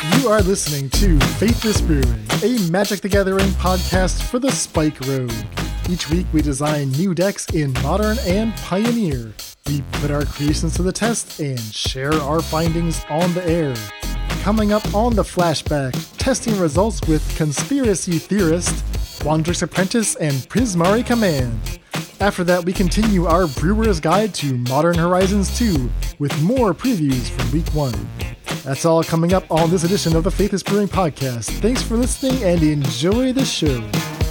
You are listening to Faithless Brewing, a Magic the Gathering podcast for the Spike Rogue. Each week we design new decks in Modern and Pioneer. We put our creations to the test and share our findings on the air. Coming up on the flashback, testing results with Conspiracy Theorist, Wandrix Apprentice, and Prismari Command. After that, we continue our Brewer's Guide to Modern Horizons 2 with more previews from Week 1. That's all coming up on this edition of the Faithless Brewing Podcast. Thanks for listening and enjoy the show.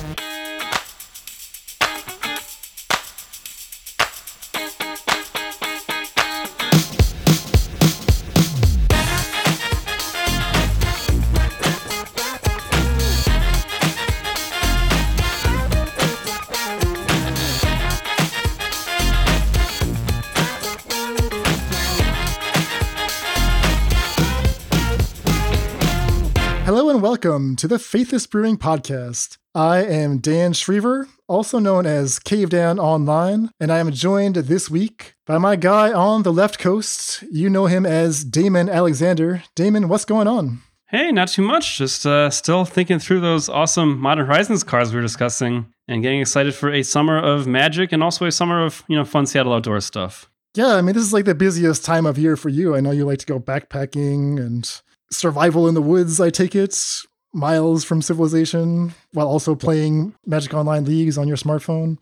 Hello and welcome to the Faithless Brewing Podcast. I am Dan Schriever, also known as Cave Dan Online, and I am joined this week by my guy on the left coast. You know him as Damon Alexander. Damon, what's going on? Hey, not too much. Just still thinking through those awesome Modern Horizons cards we were discussing and getting excited for a summer of Magic and also a summer of, fun Seattle outdoor stuff. Yeah, I mean, this is like the busiest time of year for you. I know you like to go backpacking and survival in the woods, I take it, miles from civilization, while also playing Magic Online leagues on your smartphone.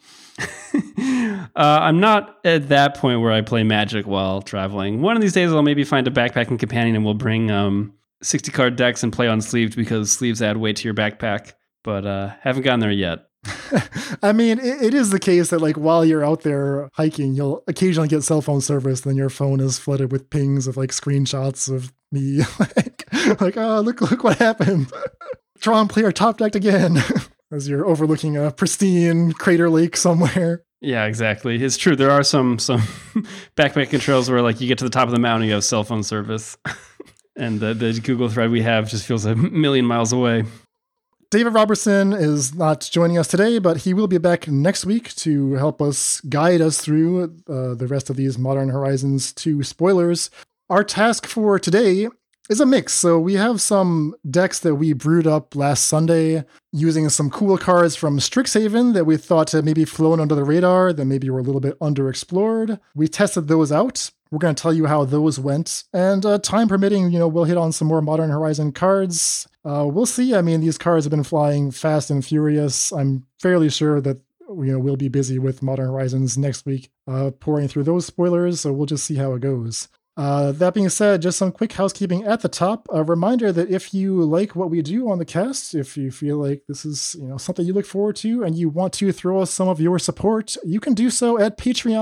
I'm not at that point where I play Magic while traveling. One of these days I'll maybe find a backpacking companion and we'll bring 60 card decks and play unsleeved because sleeves add weight to your backpack, but haven't gotten there yet. I mean, it is the case that like while you're out there hiking, you'll occasionally get cell phone service, then your phone is flooded with pings of like screenshots of me like oh look what happened. Draw and play our top deck again as you're overlooking a pristine crater lake somewhere. Yeah, exactly. It's true. There are some backpacking trails where like you get to the top of the mountain and you have cell phone service. And the Google thread we have just feels a million miles away. David Robertson is not joining us today, but he will be back next week to help us guide us through the rest of these Modern Horizons 2 spoilers. Our task for today is a mix. So we have some decks that we brewed up last Sunday using some cool cards from Strixhaven that we thought had maybe flown under the radar, that maybe were a little bit underexplored. We tested those out. We're going to tell you how those went. And time permitting, we'll hit on some more Modern Horizon cards. We'll see. I mean, these cards have been flying fast and furious. I'm fairly sure that we'll be busy with Modern Horizons next week, pouring through those spoilers. So we'll just see how it goes. That being said, just some quick housekeeping at the top. A reminder that if you like what we do on the cast, if you feel like this is something you look forward to and you want to throw us some of your support, you can do so at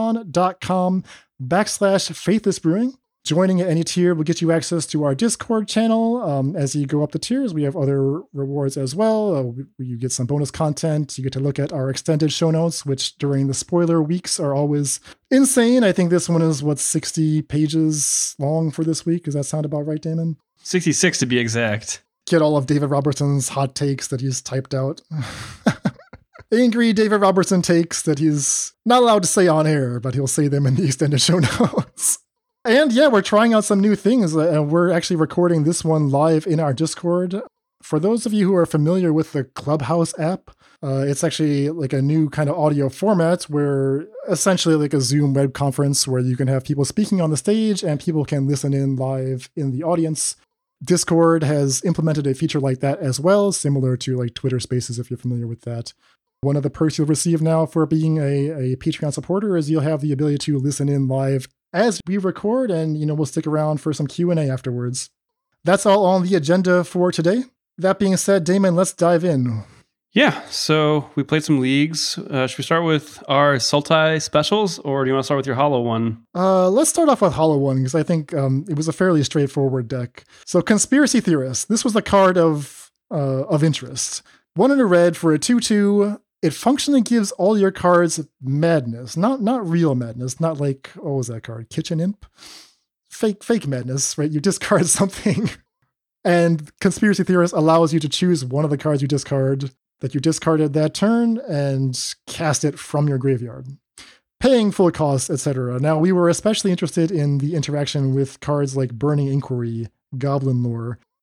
patreon.com/Faithless Brewing. Joining at any tier will get you access to our Discord channel. As you go up the tiers, we have other rewards as well. You get some bonus content. You get to look at our extended show notes, which during the spoiler weeks are always insane. I think this one is, 60 pages long for this week. Does that sound about right, Damon? 66 to be exact. Get all of David Robertson's hot takes that he's typed out. Angry David Robertson takes that he's not allowed to say on air, but he'll say them in the extended show notes. And yeah, we're trying out some new things, and we're actually recording this one live in our Discord. For those of you who are familiar with the Clubhouse app, it's actually like a new kind of audio format where essentially like a Zoom web conference where you can have people speaking on the stage and people can listen in live in the audience. Discord has implemented a feature like that as well, similar to like Twitter Spaces if you're familiar with that. One of the perks you'll receive now for being a Patreon supporter is you'll have the ability to listen in live as we record, and we'll stick around for some Q&A afterwards. That's all on the agenda for today. That being said, Damon, let's dive in. Yeah, so we played some leagues. Should we start with our Sultai specials, or do you want to start with your Hollow one? Let's start off with Hollow one, because I think it was a fairly straightforward deck. So Conspiracy Theorist, this was the card of interest. 1 in a red for a 2/2. It functionally gives all your cards madness, not real madness, not like, what was that card? Kitchen Imp? Fake madness, right? You discard something. And Conspiracy Theorist allows you to choose one of the cards you discard that you discarded that turn and cast it from your graveyard. paying full costs, etc. Now, we were especially interested in the interaction with cards like Burning Inquiry, Goblin Lore.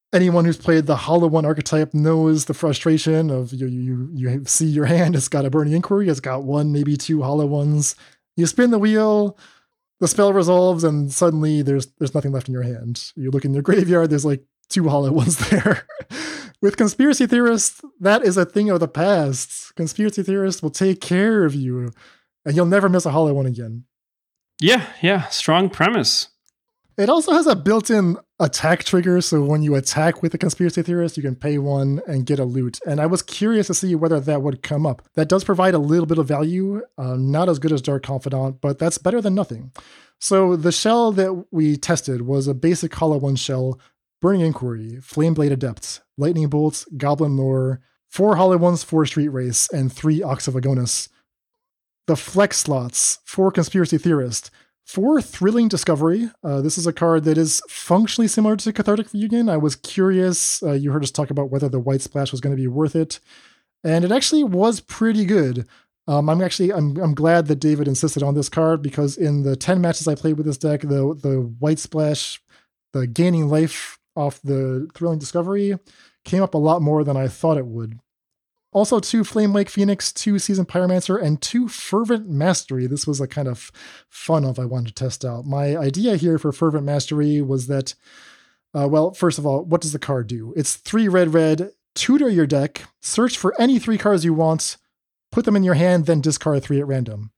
Anyone who's played the Hollow One archetype knows the frustration of you see your hand, it's got a Burning Inquiry, it's got one, maybe two Hollow Ones. You spin the wheel, the spell resolves, and suddenly there's nothing left in your hand. You look in your graveyard, there's like two Hollow Ones there. With Conspiracy Theorists, that is a thing of the past. Conspiracy Theorists will take care of you, and you'll never miss a Hollow One again. Yeah, strong premise. It also has a built-in attack trigger, so when you attack with a Conspiracy Theorist, you can pay one and get a loot. And I was curious to see whether that would come up. That does provide a little bit of value, not as good as Dark Confidant, but that's better than nothing. So the shell that we tested was a basic Hollow One shell, Burning Inquiry, Flameblade Adept, Lightning Bolts, Goblin Lore, 4 Hollow Ones, 4 Street Race, and 3 Ox of Agonis. The flex slots, 4 Conspiracy Theorist, 4 Thrilling Discovery. This is a card that is functionally similar to Cathartic Reunion. I was curious. You heard us talk about whether the white splash was going to be worth it. And it actually was pretty good. I'm glad that David insisted on this card because in the 10 matches I played with this deck, the white splash, the gaining life off the Thrilling Discovery came up a lot more than I thought it would. Also 2 Flame Lake Phoenix, 2 Seasoned Pyromancer, and 2 Fervent Mastery. This was a kind of fun of I wanted to test out. My idea here for Fervent Mastery was that, first of all, what does the card do? It's 3 red, tutor your deck, search for any 3 cards you want, put them in your hand, then discard 3 at random.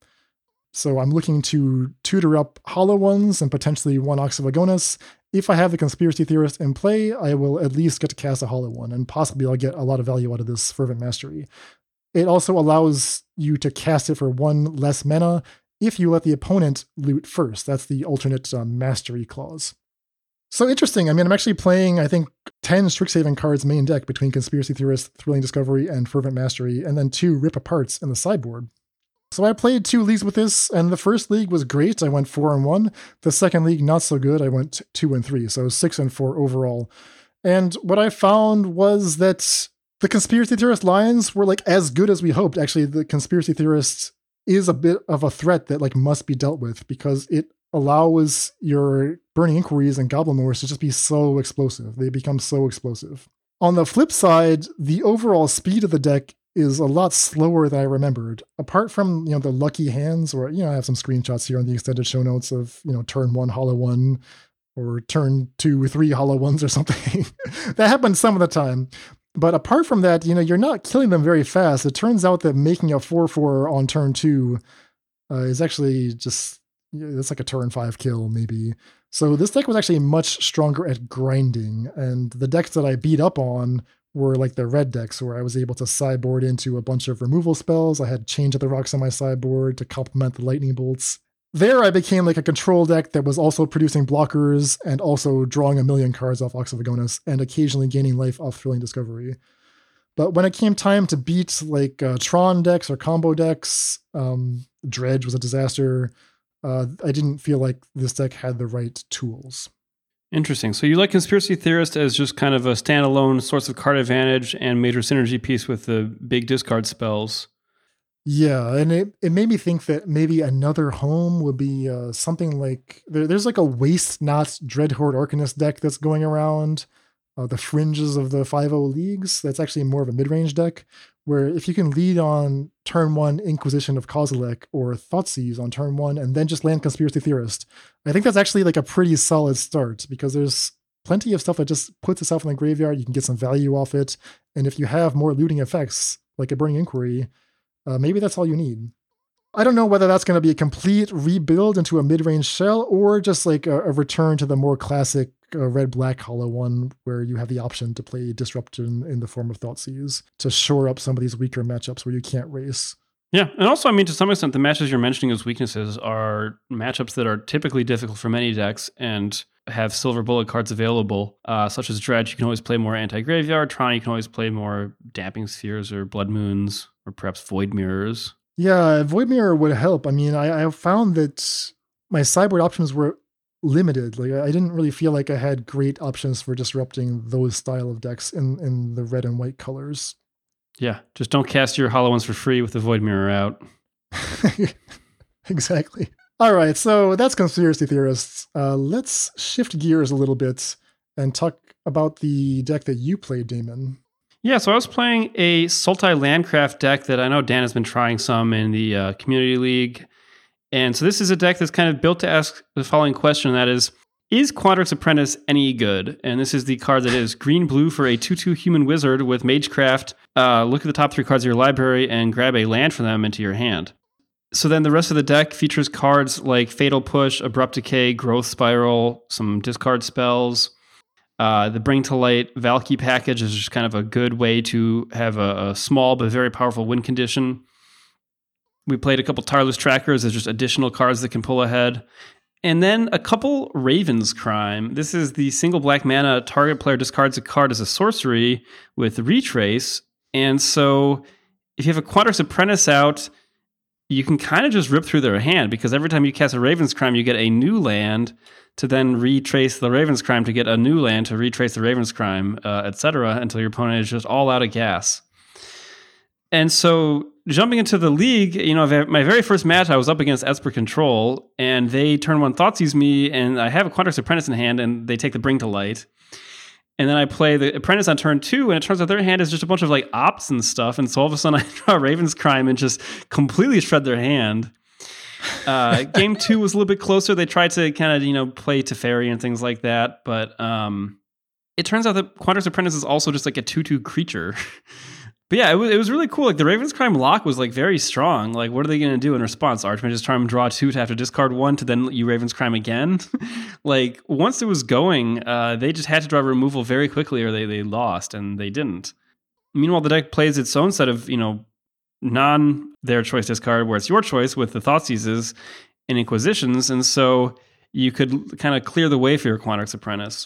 So I'm looking to tutor up Hollow Ones and potentially 1 Ox of Agonis. If I have the Conspiracy Theorist in play, I will at least get to cast a Hollow One, and possibly I'll get a lot of value out of this Fervent Mastery. It also allows you to cast it for 1 less mana if you let the opponent loot first. That's the alternate mastery clause. So interesting. I mean, I'm actually playing, I think, 10 Strixhaven cards main deck between Conspiracy Theorist, Thrilling Discovery, and Fervent Mastery, and then 2 Rip Aparts in the sideboard. So I played 2 leagues with this, and the first league was great. I went 4-1. The second league, not so good. I went 2-3, so 6-4 overall. And what I found was that the Conspiracy Theorist lines were like as good as we hoped. Actually, the Conspiracy Theorist is a bit of a threat that like must be dealt with because it allows your Burning Inquiries and Goblin Lores to just be so explosive. They become so explosive. On the flip side, the overall speed of the deck is a lot slower than I remembered. Apart from, the lucky hands, or, I have some screenshots here on the extended show notes of, turn 1 Hollow One or turn 2 3 Hollow Ones or something. That happens some of the time. But apart from that, you're not killing them very fast. It turns out that making a 4/4 on turn 2 is actually just, it's like a turn 5 kill maybe. So this deck was actually much stronger at grinding, and the decks that I beat up on were like the red decks where I was able to sideboard into a bunch of removal spells. I had Change of the Rocks on my sideboard to complement the lightning bolts. There I became like a control deck that was also producing blockers and also drawing a million cards off Ox of Agonis and occasionally gaining life off Thrilling Discovery. But when it came time to beat like Tron decks or combo decks, Dredge was a disaster. I didn't feel like this deck had the right tools. Interesting. So you like Conspiracy Theorist as just kind of a standalone source of card advantage and major synergy piece with the big discard spells. Yeah, and it made me think that maybe another home would be something like, there's like a Waste Not Dreadhorde Arcanist deck that's going around the fringes of the 5-0 leagues. That's actually more of a mid-range deck, where if you can lead on turn 1 Inquisition of Kozilek or Thoughtseize on turn 1 and then just land Conspiracy Theorist, I think that's actually like a pretty solid start because there's plenty of stuff that just puts itself in the graveyard. You can get some value off it. And if you have more looting effects, like a Burning Inquiry, maybe that's all you need. I don't know whether that's going to be a complete rebuild into a mid-range shell or just like a return to the more classic red-black Hollow One where you have the option to play Disruption in the form of Thoughtseize to shore up some of these weaker matchups where you can't race. Yeah, and also, I mean, to some extent, the matches you're mentioning as weaknesses are matchups that are typically difficult for many decks and have silver bullet cards available, such as Dredge. You can always play more anti-graveyard. Tron, you can always play more Damping Spheres or Blood Moons or perhaps Void Mirrors. Yeah, Void Mirror would help. I mean, I found that my sideboard options were limited. Like, I didn't really feel like I had great options for disrupting those style of decks in the red and white colors. Yeah, just don't cast your Hollow Ones for free with the Void Mirror out. Exactly. All right, so that's Conspiracy Theorists. Let's shift gears a little bit and talk about the deck that you played, Damon. Yeah, so I was playing a Sultai Landcraft deck that I know Dan has been trying some in the Community League. And so this is a deck that's kind of built to ask the following question, that is Quandrix Apprentice any good? And this is the card that is green-blue for a 2/2 human wizard with Magecraft. Look at the top 3 cards of your library and grab a land from them into your hand. So then the rest of the deck features cards like Fatal Push, Abrupt Decay, Growth Spiral, some discard spells. The Bring to Light Valky package is just kind of a good way to have a small but very powerful win condition. We played a couple Tireless Trackers as just additional cards that can pull ahead. And then a couple Raven's Crime. This is the single black mana, target player discards a card as a sorcery with Retrace. And so if you have a Quandrix Apprentice out, you can kind of just rip through their hand, because every time you cast a Raven's Crime, you get a new land to then retrace the Raven's Crime to get a new land to retrace the Raven's Crime, etc., until your opponent is just all out of gas. And so jumping into the league, my very first match, I was up against Esper Control, and they turn 1 Thoughtseize me, and I have a Quandrix Apprentice in hand, and they take the Bring to Light. And then I play the Apprentice on turn 2, and it turns out their hand is just a bunch of like ops and stuff, and so all of a sudden I draw Raven's Crime and just completely shred their hand. Game 2 was a little bit closer. They tried to kind of, play Teferi and things like that, but it turns out that Quandrix Apprentice is also just like a 2/2 creature. But yeah, it was really cool. Like the Raven's Crime lock was like very strong. Like, what are they going to do in response? Archmage's Charm draw 2 to have to discard 1 to then let you Raven's Crime again. Like once it was going, they just had to draw removal very quickly, or they lost, and they didn't. Meanwhile, the deck plays its own set of non their choice discard, where it's your choice with the Thoughtseizes and Inquisitions, and so you could kind of clear the way for your Quandrix Apprentice.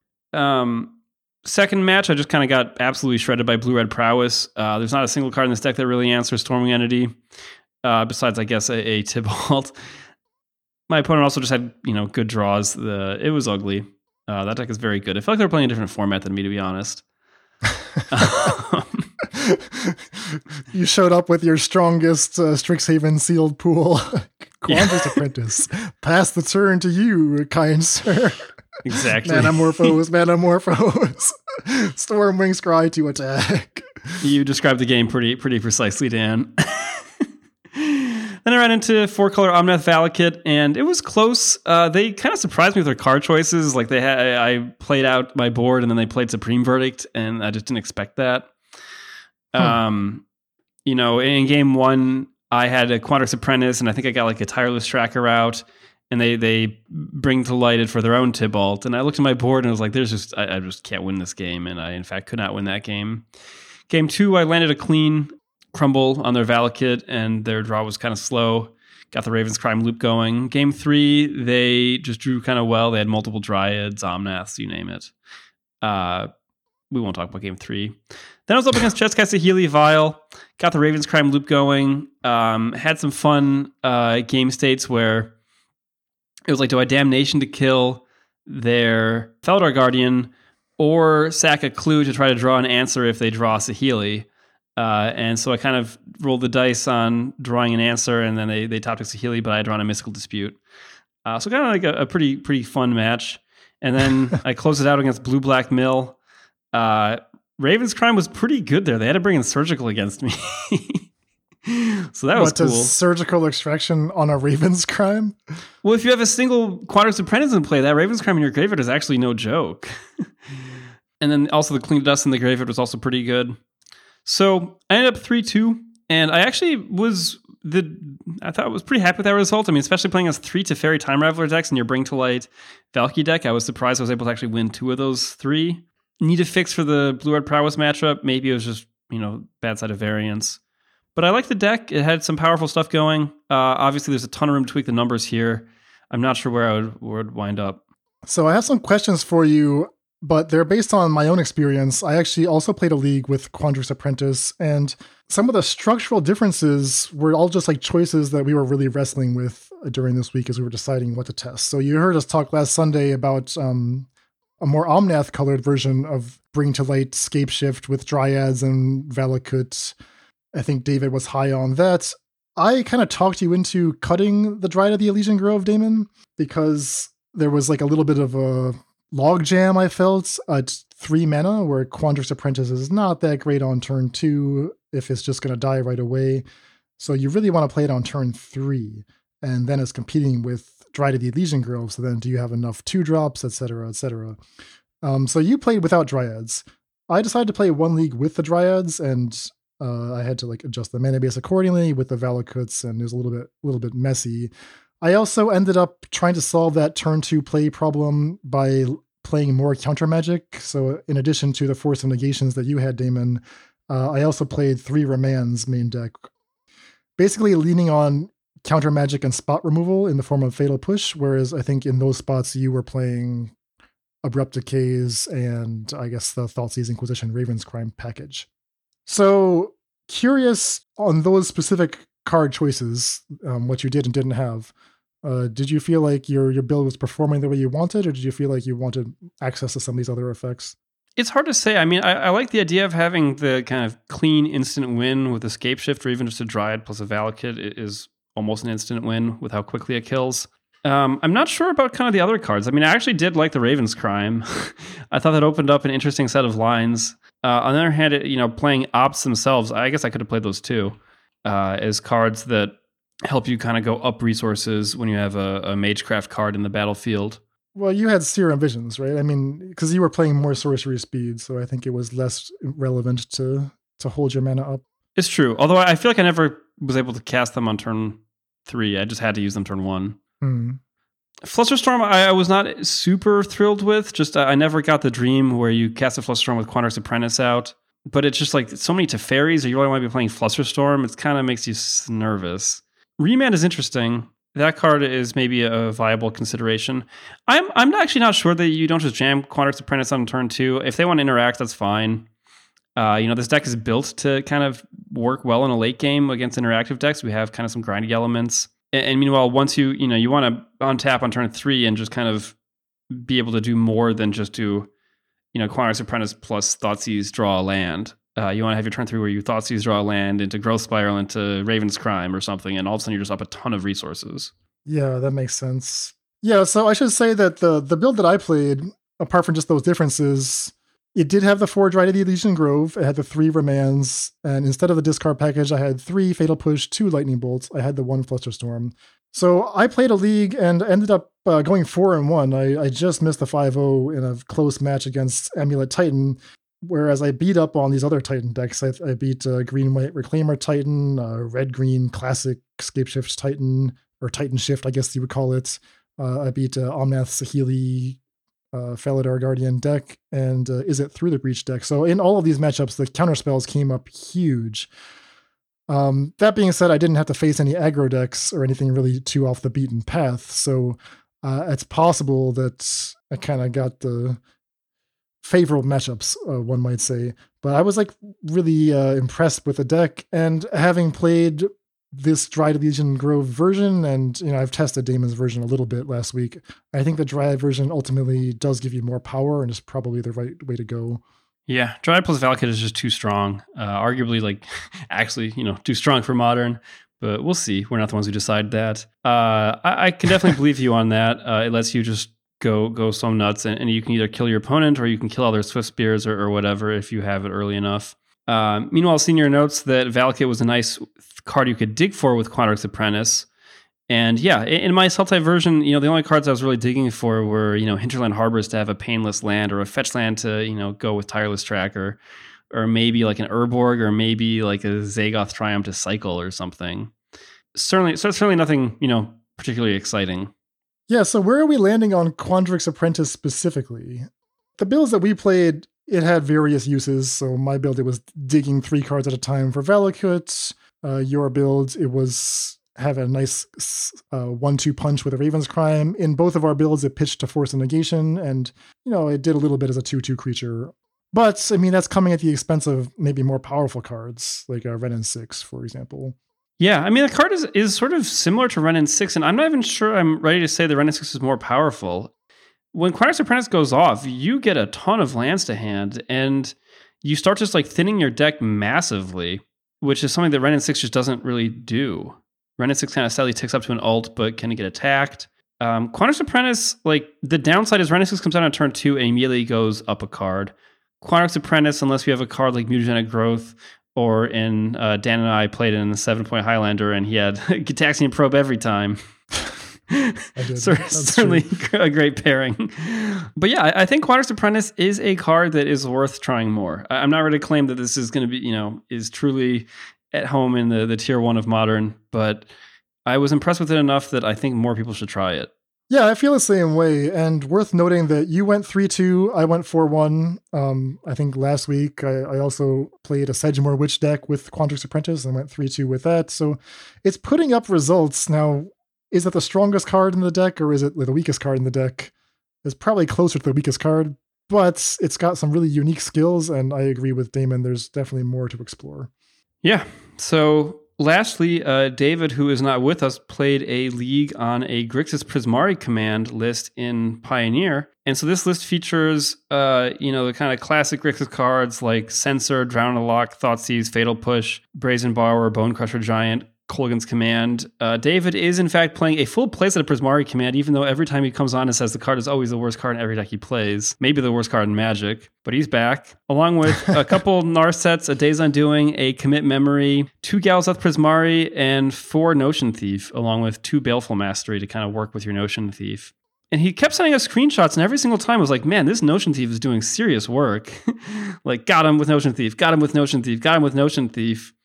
Second match, I just kind of got absolutely shredded by Blue-Red Prowess. There's not a single card in this deck that really answers Storming Entity, besides, I guess, a Tibalt. My opponent also just had, good draws. It was ugly. That deck is very good. I feel like they're playing a different format than me, to be honest. You showed up with your strongest Strixhaven sealed pool. Quandrix Apprentice. Pass the turn to you, kind sir. Exactly. Metamorphose. Stormwing Scry to attack. You described the game pretty precisely, Dan. Then I ran into 4-color Omnath Valakut, and it was close. They kind of surprised me with their card choices. Like I played out my board, and then they played Supreme Verdict, and I just didn't expect that. In game 1, I had a Quandrix Apprentice, and I think I got like a Tireless Tracker out, and they Bring to Light it for their own Tibalt. And I looked at my board, and I was like, I just can't win this game, and I in fact could not win that game. Game 2, I landed a clean Crumble on their Valakut, and their draw was kind of slow. Got the Raven's Crime loop going. Game 3, they just drew kind of well. They had multiple Dryads, Omnaths, you name it. We won't talk about game 3. Then I was up against Chesska Saheeli Vile. Got the Raven's Crime loop going. Had some fun game states where it was like, do I Damnation to kill their Felidar Guardian or sack a clue to try to draw an answer if they draw Saheeli? And so I kind of rolled the dice on drawing an answer, and then they topped a Saheeli, but I had drawn a Mystical Dispute. So kind of like a pretty fun match. And then I closed it out against Blue-Black Mill. Raven's Crime was pretty good there. They had to bring in Surgical against me. So that was cool. Does Surgical Extraction on a Raven's Crime? Well, if you have a single Quandrix Apprentice in play, that Raven's Crime in your graveyard is actually no joke. And then also the Clean Dust in the graveyard was also pretty good. So I ended up 3-2, and I actually I thought I was pretty happy with that result. I mean, especially playing as 3 Teferi Time Raveler decks in your Bring to Light Valky deck, I was surprised I was able to actually win 2 of those 3. Need a fix for the Blue-Red Prowess matchup. Maybe it was just, bad side of variance. But I like the deck. It had some powerful stuff going. Obviously, there's a ton of room to tweak the numbers here. I'm not sure where I would wind up. So I have some questions for you, but they're based on my own experience. I actually also played a league with Quandrix Apprentice, and some of the structural differences were all just like choices that we were really wrestling with during this week as we were deciding what to test. So you heard us talk last Sunday about a more Omnath-colored version of Bring to Light Scapeshift with Dryads and Valakut. I think David was high on that. I kind of talked you into cutting the Dryad of the Elysian Grove, Damon, because there was like a little bit of a logjam, I felt, at 3 mana, where Quandrix Apprentice is not that great on turn 2 if it's just going to die right away. So you really want to play it on turn 3, and then it's competing with Dryad of the Elysian Grove, so then do you have enough 2-drops, etc., etc. So you played without Dryads. I decided to play one league with the Dryads, and I had to like adjust the mana base accordingly with the Valakuts, and it was a little bit messy. I also ended up trying to solve that turn 2 play problem by playing more counter magic. So in addition to the Force of Negations that you had, Damon, I also played 3 Raman's main deck. Basically leaning on counter magic and spot removal in the form of Fatal Push, whereas I think in those spots you were playing Abrupt Decays and I guess the Thoughtseize Inquisition Raven's Crime package. So curious on those specific card choices, what you did and didn't have. Did you feel like your build was performing the way you wanted, or did you feel like you wanted access to some of these other effects? It's hard to say. I mean, I like the idea of having the kind of clean instant win with Escape Shift, or even just a Dryad plus a Valakut is almost an instant win with how quickly it kills. I'm not sure about kind of the other cards. I mean, I actually did like the Raven's Crime. I thought that opened up an interesting set of lines. On the other hand, playing Ops themselves, I guess I could have played those too, as cards that help you kind of go up resources when you have a Magecraft card in the battlefield. Well, you had Serum Visions, right? I mean, because you were playing more sorcery speed, so I think it was less relevant to hold your mana up. It's true. Although I feel like I never was able to cast them on turn 3. I just had to use them turn 1. Flusterstorm, I was not super thrilled with. Just I never got the dream where you cast a Flusterstorm with Quandrix Apprentice out. But it's just like so many Teferis, or you really want to be playing Flusterstorm. It kind of makes you nervous. Remand is interesting. That card is maybe a viable consideration. I'm actually not sure that you don't just jam Quandrix Apprentice on turn 2. If they want to interact, that's fine. This deck is built to kind of work well in a late game against interactive decks. We have kind of some grindy elements. And meanwhile, once you want to untap on turn 3 and just kind of be able to do more than just do, Quandrix Apprentice plus Thoughtseize draw a land. You want to have your turn 3 where you Thoughtseize draw a land into Growth Spiral, into Raven's Crime or something, and all of a sudden you're just up a ton of resources. Yeah, that makes sense. Yeah, so I should say that the build that I played, apart from just those differences, it did have the 4 Dryad of the Elysian Grove. It had the 3 Ramans, and instead of the discard package, I had 3 Fatal Push, 2 Lightning Bolts. I had the 1 Flusterstorm. So I played a league and ended up going 4-1. I just missed the 5-0 in a close match against Amulet Titan, whereas I beat up on these other Titan decks. I beat Green-White Reclaimer Titan, Red-Green Classic Scapeshift Titan, or Titan Shift, I guess you would call it. I beat Omnath Saheeli Felidar Guardian deck, and Izzet Through the Breach deck. So in all of these matchups, the counterspells came up huge. That being said, I didn't have to face any aggro decks or anything really too off the beaten path. So it's possible that I kind of got the favorable matchups, one might say. But I was like really impressed with the deck, and having played this Dryad Elysian Grove version, and I've tested Damon's version a little bit last week, I think the Dryad version ultimately does give you more power and is probably the right way to go. Yeah, Dryad plus Valakut is just too strong. Arguably, actually, too strong for Modern. But we'll see. We're not the ones who decide that. I can definitely believe you on that. It lets you just go so nuts, and you can either kill your opponent or you can kill all their Swift Spears or whatever if you have it early enough. Meanwhile, Senior notes that Valakut was a nice card you could dig for with Quandrix Apprentice. And yeah, in my Sultai version, the only cards I was really digging for were, Hinterland Harbors to have a Painless land, or a fetch land to, go with Tireless Tracker, or maybe like an Urborg, or maybe like a Zagoth Triumph to cycle or something. Certainly nothing, particularly exciting. Yeah, so where are we landing on Quandrix Apprentice specifically? The builds that we played, it had various uses. So my build, it was digging 3 cards at a time for Valakut. Your build, it was have a nice 1-2 punch with a Raven's Crime. In both of our builds, it pitched to Force of Negation, and it did a little bit as a 2-2 creature. But I mean, that's coming at the expense of maybe more powerful cards like Renin 6, for example. Yeah, I mean, the card is sort of similar to Renin 6, and I'm not even sure I'm ready to say that Renin 6 is more powerful. When Quandrix Apprentice goes off, you get a ton of lands to hand, and you start just thinning your deck massively, which is something that Renin 6 just doesn't really do. Renin 6 kind of sadly ticks up to an ult, but can get attacked. Quandrix Apprentice, like the downside is Renaissance comes out on turn 2 and immediately goes up a card. Quandrix Apprentice, unless we have a card like Mutagenic Growth, or in Dan and I played in the 7-point Highlander and he had Gitaxian Probe every time. Certainly a great pairing. But yeah, I think Quandrix Apprentice is a card that is worth trying more. I'm not ready to claim that this is going to be, is truly at home in the tier 1 of Modern, but I was impressed with it enough that I think more people should try it. Yeah, I feel the same way. And worth noting that you went 3-2, I went 4-1. I think last week I also played a Sedgemoor Witch deck with Quandrix Apprentice and went 3-2 with that. So it's putting up results. Now, is it the strongest card in the deck or is it the weakest card in the deck? It's probably closer to the weakest card, but it's got some really unique skills. And I agree with Damon. There's definitely more to explore. Yeah. So lastly, David, who is not with us, played a league on a Grixis Prismari command list in Pioneer. And so this list features, the kind of classic Grixis cards like Censor, Drown in the Lock, Thoughtseize, Fatal Push, Brazen Borrower, Bone Crusher Giant, Kolaghan's Command. David is, in fact, playing a full playset of Prismari Command, even though every time he comes on and says the card is always the worst card in every deck he plays. Maybe the worst card in Magic, but he's back. Along with a couple Narsets, a Days Undoing, a Commit Memory, 2 Galzeth Prismari, and 4 Notion Thief, along with 2 Baleful Mastery to kind of work with your Notion Thief. And he kept sending us screenshots, and every single time I was like, man, this Notion Thief is doing serious work. Like, got him with Notion Thief, got him with Notion Thief, got him with Notion Thief.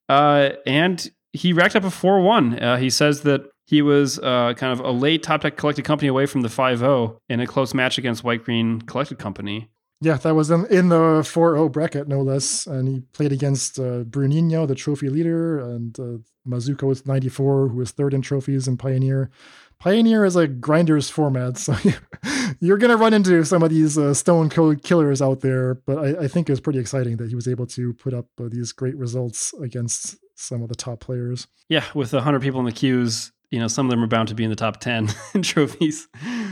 And he racked up a 4-1. He says that he was kind of a late top deck collected company away from the 5-0 in a close match against White-Green collected company. Yeah, that was in the 4-0 bracket, no less. And he played against Bruninho, the trophy leader, and Mazuko was 94, who was 3rd in trophies in Pioneer. Pioneer is a grinders format, so you're going to run into some of these stone cold killers out there. But I think it was pretty exciting that he was able to put up these great results against some of the top players. Yeah, with 100 people in the queues, some of them are bound to be in the top 10 in trophies.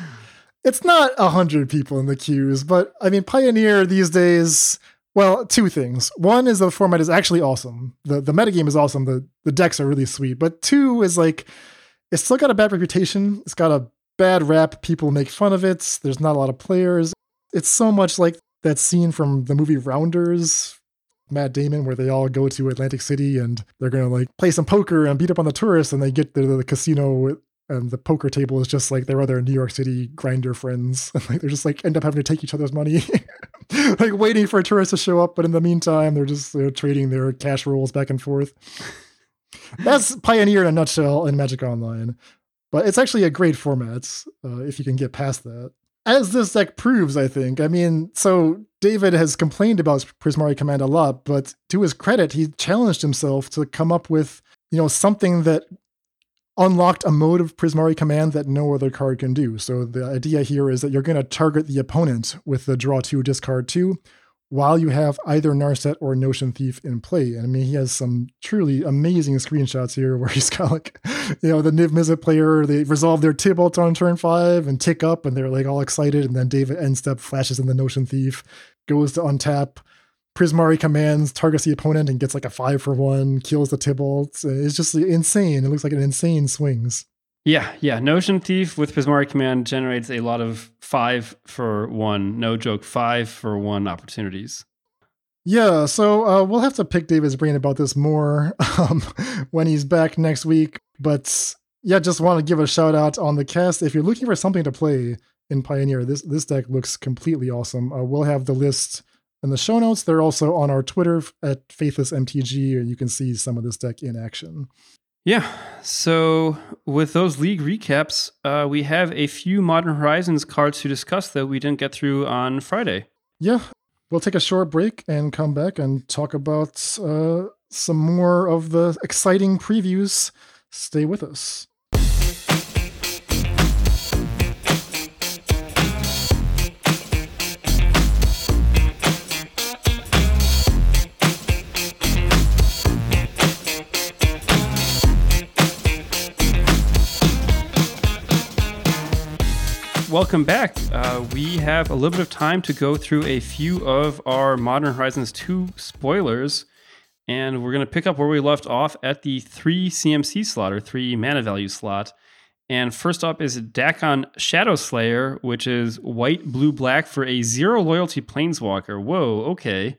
It's not 100 people in the queues, but I mean, Pioneer these days, well, 2 things. One is the format is actually awesome. The metagame is awesome. The decks are really sweet. But 2 is like, it's still got a bad reputation. It's got a bad rap. People make fun of it. There's not a lot of players. It's so much like that scene from the movie Rounders, Matt Damon, where they all go to Atlantic City and they're going to like play some poker and beat up on the tourists, and they get to the casino and the poker table is just like their other New York City grinder friends. And like they're just like end up having to take each other's money, like waiting for a tourist to show up. But in the meantime, they're just trading their cash rolls back and forth. That's Pioneer in a nutshell in Magic Online. But it's actually a great format if you can get past that. As this deck proves, I think. I mean, so David has complained about Prismari Command a lot, but to his credit, he challenged himself to come up with, something that unlocked a mode of Prismari Command that no other card can do. So the idea here is that you're going to target the opponent with the draw 2, discard 2, while you have either Narset or Notion Thief in play. And I mean, he has some truly amazing screenshots here where he's got like, the Niv Mizzet player, they resolve their Tibalt on turn 5 and tick up and they're like all excited. And then David end step flashes in the Notion Thief, goes to untap, Prismari commands, targets the opponent and gets like a 5-for-1, kills the Tibalt. It's just insane. It looks like an insane swings. Yeah. Notion Thief with Prismari Command generates a lot of 5-for-1, no joke, 5-for-1 opportunities. Yeah, so we'll have to pick David's brain about this more when he's back next week. But yeah, just want to give a shout out on the cast. If you're looking for something to play in Pioneer, this deck looks completely awesome. We'll have the list in the show notes. They're also on our Twitter at FaithlessMTG, and you can see some of this deck in action. Yeah, so with those league recaps, we have a few Modern Horizons cards to discuss that we didn't get through on Friday. Yeah, we'll take a short break and come back and talk about some more of the exciting previews. Stay with us. Welcome back. We have a little bit of time to go through a few of our Modern Horizons 2 spoilers, and we're going to pick up where we left off at the 3 CMC slot, or 3 mana value slot. And first up is Dakon Shadowslayer, which is white, blue, black for a 0 loyalty planeswalker. Whoa, okay.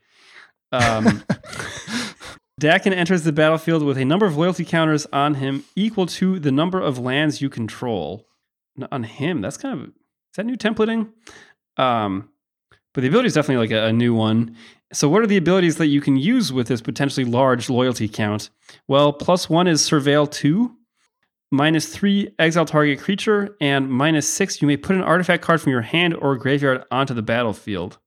Dakon enters the battlefield with a number of loyalty counters on him equal to the number of lands you control. On him, that's kind of, is that new templating? But the ability is definitely like a new one. So what are the abilities that you can use with this potentially large loyalty count? Well, +1 is Surveil 2, -3 exile target creature, and -6 you may put an artifact card from your hand or graveyard onto the battlefield.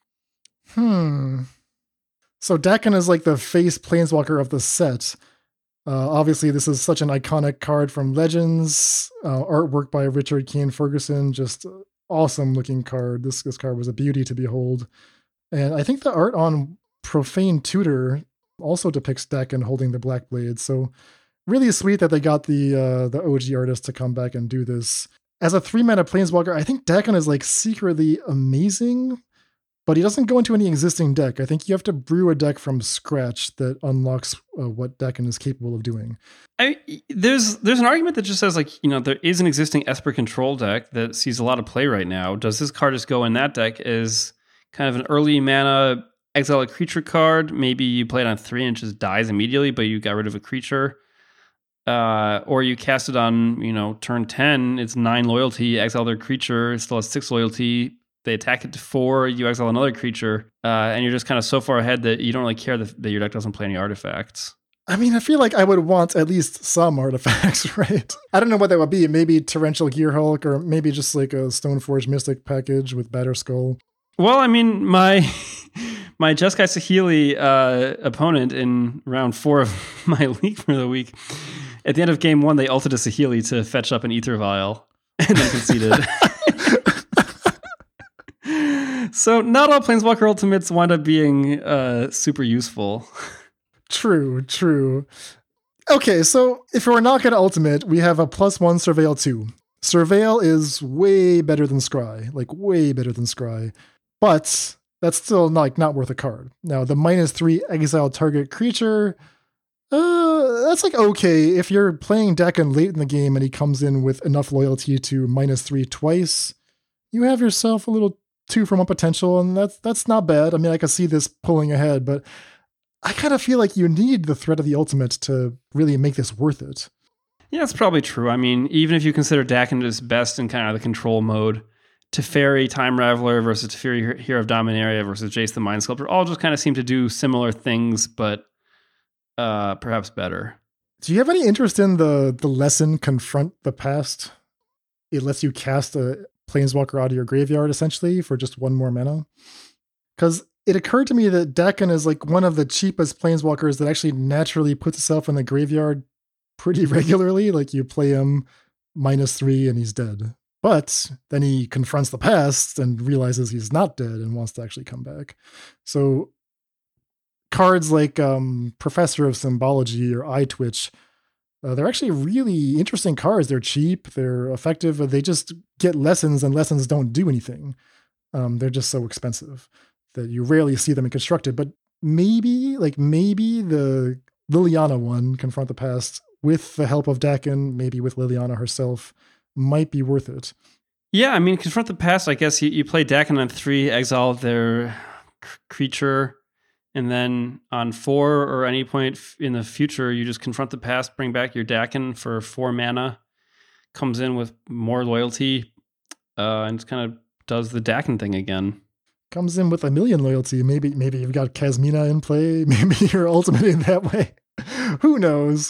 So Dakon is like the face planeswalker of the set. Obviously, this is such an iconic card from Legends. Artwork by Richard Kane Ferguson, just awesome looking card. This card was a beauty to behold. And I think the art on Profane Tutor also depicts Dakon holding the Black Blade. So really sweet that they got the OG artist to come back and do this. As a 3-mana planeswalker, I think Dakon is like secretly amazing, but he doesn't go into any existing deck. I think you have to brew a deck from scratch that unlocks what Dakon is capable of doing. There's an argument that just says, like, you know, there is an existing Esper control deck that sees a lot of play right now. Does this card just go in that deck as kind of an early mana exile a creature card? Maybe you play it on 3 and it just dies immediately, but you got rid of a creature. Or you cast it on, you know, turn 10, it's 9 loyalty, exile their creature, it still has 6 loyalty. They attack it to 4, you exile another creature, and you're just kind of so far ahead that you don't really care that your deck doesn't play any artifacts. I mean, I feel like I would want at least some artifacts, right? I don't know what that would be. Maybe Torrential Gearhulk, or maybe just like a Stoneforge Mystic package with Batterskull. Well, I mean, my Jeskai Saheeli opponent in round 4 of my league for the week, at the end of game 1, they ulted a Saheeli to fetch up an Aether Vial and then conceded. So not all Planeswalker Ultimates wind up being super useful. True. Okay, so if we're not going to Ultimate, we have a +1 Surveil 2. Surveil is way better than Scry, like way better than Scry, but that's still not worth a card. Now, the -3 exile target creature, that's like okay. If you're playing Dakon late in the game and he comes in with enough loyalty to -3 twice, you have yourself a little 2-for-1 potential, and that's not bad. I mean, I can see this pulling ahead, but I kind of feel like you need the threat of the ultimate to really make this worth it. Yeah, that's probably true. I mean, even if you consider Dakon as best in kind of the control mode, Teferi, Time Raveler versus Teferi, Hero of Dominaria versus Jace the Mind Sculptor all just kind of seem to do similar things, but perhaps better. Do you have any interest in the lesson Confront the Past? It lets you cast a Planeswalker out of your graveyard, essentially, for just 1 more mana. Because it occurred to me that Dakon is like one of the cheapest Planeswalkers that actually naturally puts itself in the graveyard pretty regularly. Like you play him -3 and he's dead. But then he confronts the past and realizes he's not dead and wants to actually come back. So cards like Professor of Symbology or Eye Twitch, they're actually really interesting cards. They're cheap, they're effective, they just get lessons, and lessons don't do anything. They're just so expensive that you rarely see them in Constructed. But maybe the Liliana one, Confront the Past, with the help of Dakon, maybe with Liliana herself, might be worth it. Yeah, I mean, Confront the Past, I guess you play Dakon on 3, exile their creature, and then on 4 or any point in the future, you just Confront the Past, bring back your Dakon for 4 mana, comes in with more loyalty, and just kind of does the Dakon thing again. Comes in with 1 million loyalty. Maybe you've got Kasmina in play. Maybe you're ultimating that way. Who knows?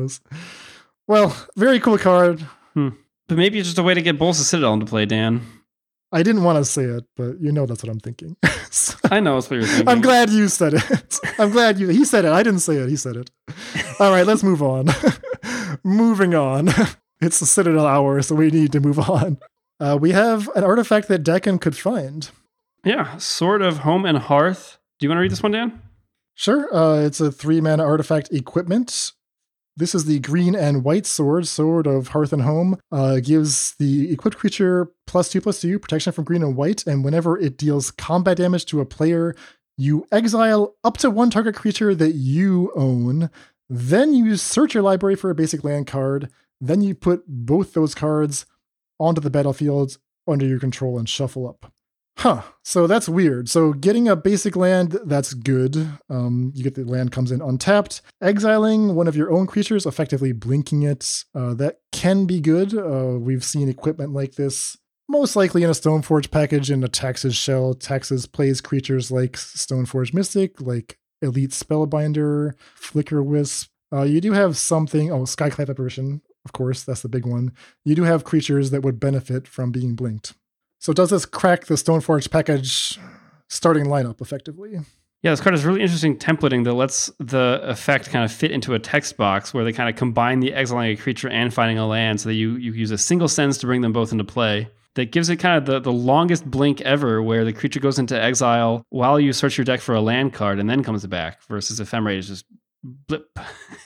Well, very cool card. But maybe it's just a way to get Bolas Citadel into play, Dan. I didn't want to say it, but you know that's what I'm thinking. So, I know that's what you're thinking. I'm glad you said it. He said it. I didn't say it. He said it. All right, let's move on. Moving on. It's the Citadel hour, so we need to move on. We have an artifact that Dakon could find. Yeah, Sword of Home and Hearth. Do you want to read this one, Dan? Sure. It's a 3-mana artifact equipment. This is the green and white Sword of Hearth and Home. Gives the equipped creature +2/+2, protection from green and white, and whenever it deals combat damage to a player, you exile up to 1 target creature that you own. Then you search your library for a basic land card. Then you put both those cards onto the battlefield under your control and shuffle up. So that's weird. So getting a basic land, that's good. You get the land comes in untapped. Exiling one of your own creatures, effectively blinking it, that can be good. We've seen equipment like this, most likely in a Stoneforge package in a Taxes shell. Taxes plays creatures like Stoneforge Mystic, like Elite Spellbinder, Flicker Wisp. You do have something, Skyclap Apparition, of course, that's the big one. You do have creatures that would benefit from being blinked. So does this crack the Stoneforge package starting lineup effectively? Yeah, this card is really interesting templating that lets the effect kind of fit into a text box where they kind of combine the exiling a creature and finding a land so that you use a single sentence to bring them both into play. That gives it kind of the longest blink ever where the creature goes into exile while you search your deck for a land card and then comes back versus Ephemerate is just blip.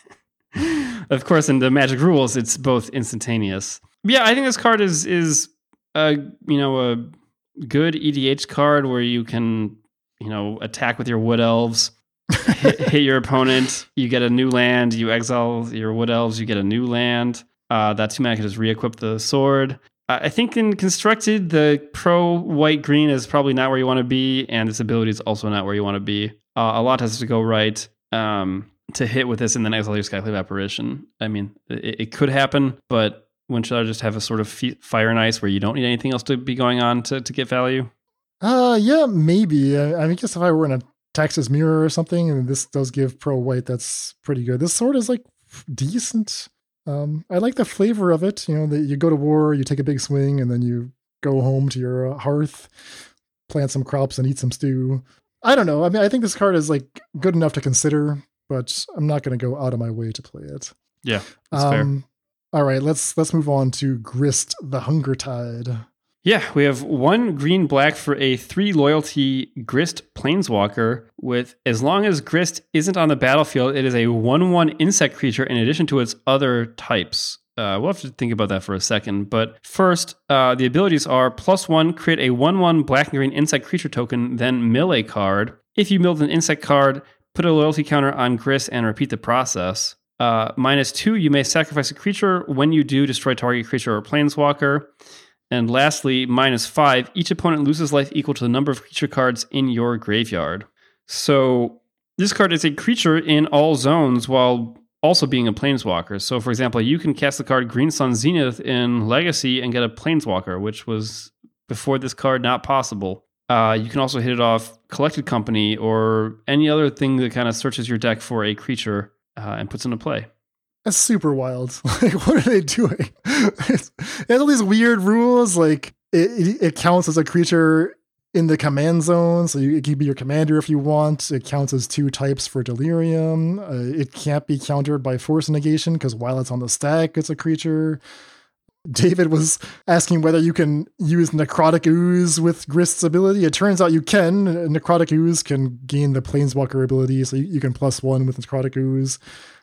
Of course, in the Magic rules, it's both instantaneous. But yeah, I think this card is a good EDH card where you can, attack with your Wood Elves, hit your opponent, you get a new land, you exile your Wood Elves, you get a new land. That 2 mana can just re-equip the sword. I think in Constructed, the pro white-green is probably not where you want to be, and this ability is also not where you want to be. A lot has to go right to hit with this and then exile your Skyclave Apparition. I mean, it could happen, but wouldn't you just have a sort of Fire and Ice where you don't need anything else to be going on to get value? Yeah, maybe. I guess if I were in a Taxes Mirror or something, and this does give pro white, that's pretty good. This sword is like decent. I like the flavor of it. That you go to war, you take a big swing, and then you go home to your hearth, plant some crops, and eat some stew. I don't know. I mean, I think this card is like good enough to consider, but I'm not going to go out of my way to play it. Yeah, that's fair. All right, let's move on to Grist the Hunger Tide. Yeah, we have 1 green-black for a 3 loyalty Grist Planeswalker with, as long as Grist isn't on the battlefield, it is a 1/1 insect creature in addition to its other types. We'll have to think about that for a second. But first, the abilities are +1, create a 1/1 black and green insect creature token, then mill a card. If you milled an insect card, put a loyalty counter on Grist and repeat the process. -2, you may sacrifice a creature. When you do, destroy target creature or planeswalker. And lastly, -5, each opponent loses life equal to the number of creature cards in your graveyard. So this card is a creature in all zones while also being a planeswalker. So for example, you can cast the card Green Sun Zenith in Legacy and get a planeswalker, which was before this card not possible. You can also hit it off Collected Company or any other thing that kind of searches your deck for a creature and puts into play. That's super wild. Like, what are they doing? It has all these weird rules. Like, it counts as a creature in the command zone, so it can be your commander if you want. It counts as 2 types for Delirium. It can't be countered by Force Negation because while it's on the stack, it's a creature. David was asking whether you can use Necrotic Ooze with Grist's ability. It turns out you can. Necrotic Ooze can gain the Planeswalker ability, so you can +1 with Necrotic Ooze.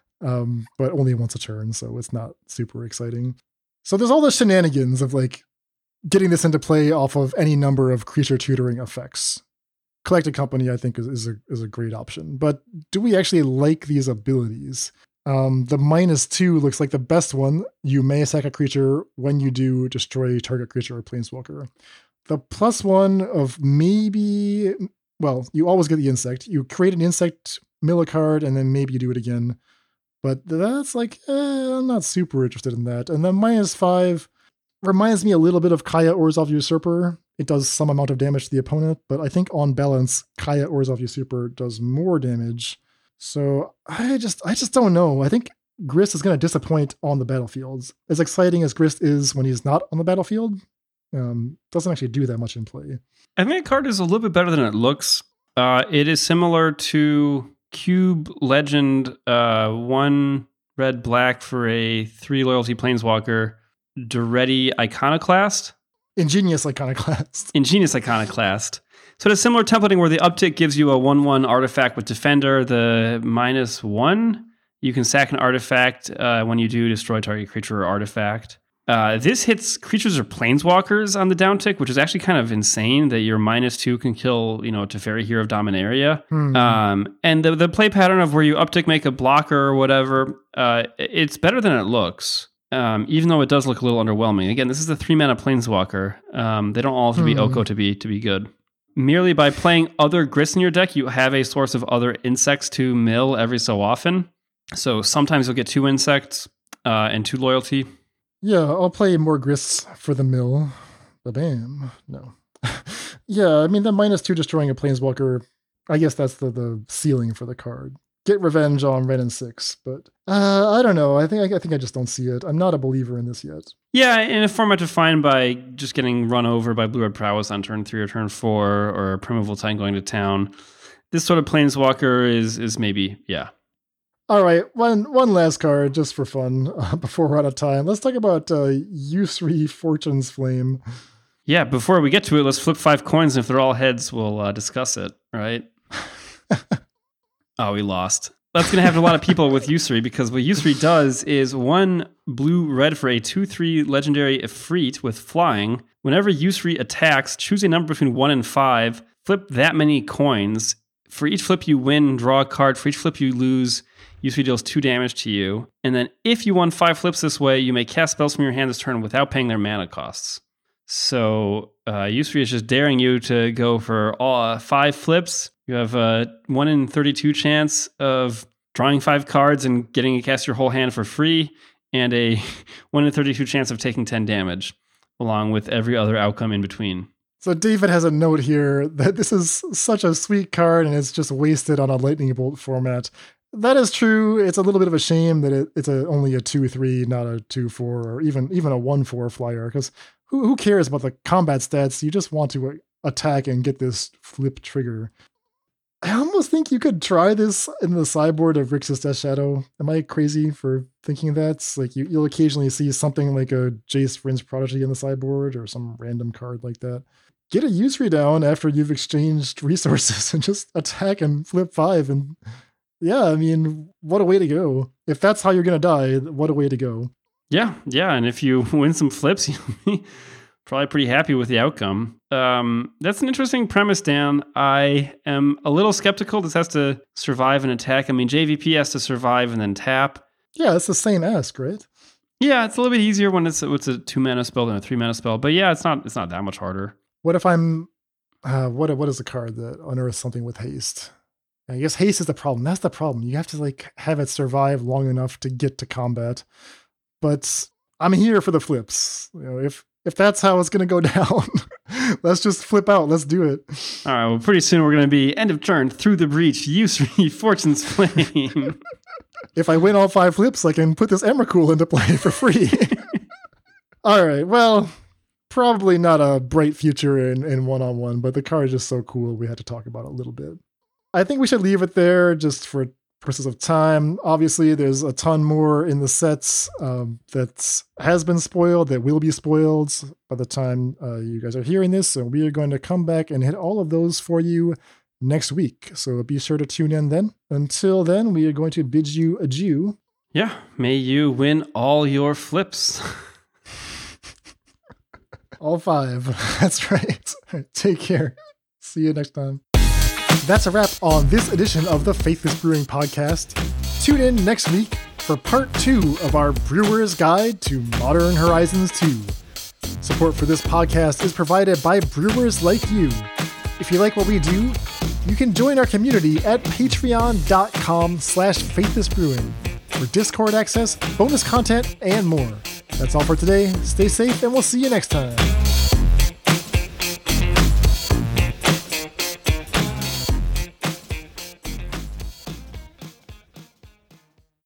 But only once a turn, so it's not super exciting. So there's all the shenanigans of like getting this into play off of any number of creature tutoring effects. Collected Company, I think, is a great option. But do we actually like these abilities? The -2 looks like the best one. You may sack a creature. When you do, destroy target creature or planeswalker. The +1 of maybe, well, you always get the insect. You create an insect, mill a card, and then maybe you do it again. But that's like, I'm not super interested in that. And then -5 reminds me a little bit of Kaya Orzhov Usurper. It does some amount of damage to the opponent, but I think on balance, Kaya Orzhov Usurper does more damage. So I just don't know. I think Grist is going to disappoint on the battlefields. As exciting as Grist is when he's not on the battlefield, doesn't actually do that much in play. I think the card is a little bit better than it looks. It is similar to Cube Legend, 1 red-black for a 3 loyalty planeswalker, Duretti Iconoclast. Ingenious Iconoclast. So it's similar templating where the uptick gives you a 1/1 artifact with Defender. The -1, you can sack an artifact. When you do, destroy target creature or artifact. This hits creatures or planeswalkers on the downtick, which is actually kind of insane that your -2 can kill, Teferi, Hero of Dominaria. And the play pattern of where you uptick, make a blocker or whatever, it's better than it looks. even though it does look a little underwhelming. Again, this is a 3-mana Planeswalker. They don't all have to be Oko to be good. Merely by playing other Grist in your deck, you have a source of other insects to mill every so often. So sometimes you'll get 2 insects and 2 loyalty. Yeah, I'll play more Grists for the mill. Ba-bam. No. Yeah, I mean, the -2 destroying a Planeswalker, I guess that's the ceiling for the card. Get revenge on Ren and 6, but I don't know. I think I just don't see it. I'm not a believer in this yet. Yeah, in a format defined by just getting run over by Blue-Red Prowess on turn 3 or turn 4, or Primeval Titan going to town, this sort of Planeswalker is maybe, yeah. All right, one last card just for fun before we're out of time. Let's talk about Yusri Fortune's Flame. Yeah, before we get to it, let's flip 5 coins, and if they're all heads, we'll discuss it, right? Oh, we lost. That's going to happen to a lot of people with Yusri, because what Yusri does is 1 blue-red for a 2/3 legendary Efreet with flying. Whenever Yusri attacks, choose a number between 1 and 5, flip that many coins. For each flip you win, draw a card. For each flip you lose, Yusri deals 2 damage to you. And then if you won 5 flips this way, you may cast spells from your hand this turn without paying their mana costs. So Yusri is just daring you to go for all 5 flips. You have a 1 in 32 chance of drawing 5 cards and getting to cast your whole hand for free, and a 1 in 32 chance of taking 10 damage, along with every other outcome in between. So David has a note here that this is such a sweet card and it's just wasted on a Lightning Bolt format. That is true. It's a little bit of a shame that it's only a 2/3, not a 2/4, or even a 1/4 flyer, because who cares about the combat stats? You just want to attack and get this flip trigger. I almost think you could try this in the sideboard of Grixis Death Shadow. Am I crazy for thinking that? It's like you'll occasionally see something like a Jace Vryn's Prodigy in the sideboard or some random card like that. Get a Yusri down after you've exchanged resources and just attack and flip 5. And yeah, I mean, what a way to go. If that's how you're going to die, what a way to go. Yeah. And if you win some flips, you'll be probably pretty happy with the outcome. That's an interesting premise, Dan. I am a little skeptical this has to survive an attack. I mean, JVP has to survive and then tap. Yeah, it's the same ask, right? Yeah, it's a little bit easier when it's a 2-mana spell than a 3-mana spell. But yeah, it's not that much harder. What if I'm... what is the card that unearths something with haste? I guess haste is the problem. That's the problem. You have to have it survive long enough to get to combat. But I'm here for the flips. You know, if that's how it's going to go down, let's just flip out. Let's do it. All right. Well, pretty soon we're going to be end of turn, through the breach, Yusri Fortune's Flame. If I win all 5 flips, I can put this Emrakul into play for free. All right. Well, probably not a bright future in one-on-one, but the card is just so cool. We had to talk about it a little bit. I think we should leave it there just for purposes of time. Obviously, there's a ton more in the sets that has been spoiled, that will be spoiled by the time you guys are hearing this. So we are going to come back and hit all of those for you next week. So be sure to tune in then. Until then, we are going to bid you adieu. Yeah, may you win all your flips. All 5. That's right. Take care. See you next time. That's a wrap on this edition of the Faithless Brewing Podcast. Tune in next week for part 2 of our Brewer's Guide to Modern Horizons 2. Support for this podcast is provided by brewers like you. If you like what we do, you can join our community at patreon.com/faithlessbrewing for Discord access, bonus content, and more. That's all for today. Stay safe, and we'll see you next time.